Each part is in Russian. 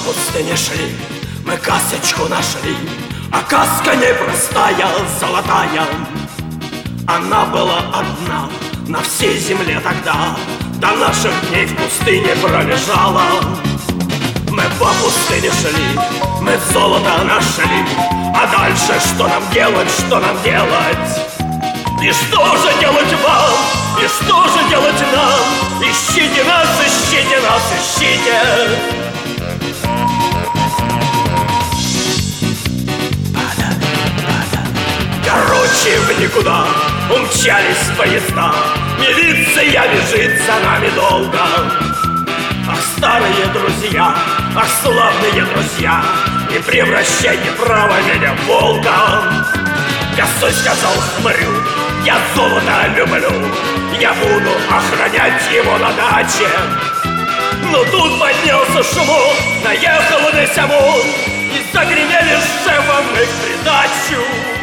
пустыне шли, мы касочку нашли, а каска непростая, золотая. Она была одна на всей земле тогда, до наших дней в пустыне пролежала. Мы по пустыне шли, мы золото нашли, а дальше что нам делать, что нам делать? И что же делать вам, и что же делать нам? Ищите нас, ищите нас, ищите! Короче, в никуда умчались поезда, милиция бежит за нами долго. Ах, старые друзья, ах, славные друзья, не превращайте право меня в волка. Косой сказал хмырю: я золото люблю, я буду охранять его на даче. Но тут поднялся шумок, наехал на Сямун, и загремели шефом их придачу.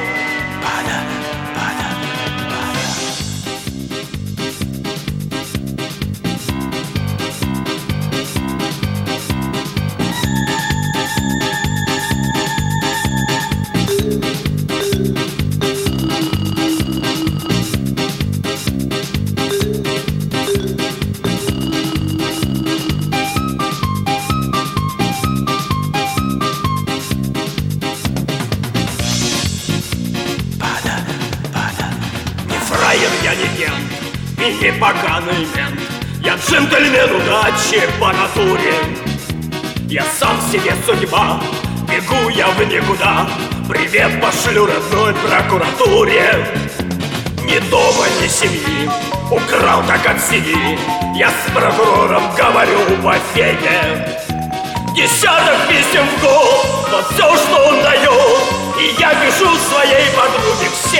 Я не кент и не поганый мент, я джентльмен удачи по натуре. Я сам себе судьба, бегу я в никуда, привет пошлю родной прокуратуре. Ни дома, ни семьи, украл так от семьи, я с прокурором говорю по фене. Десяток писем в год, вот все, что он дает, и я пишу своей подруге.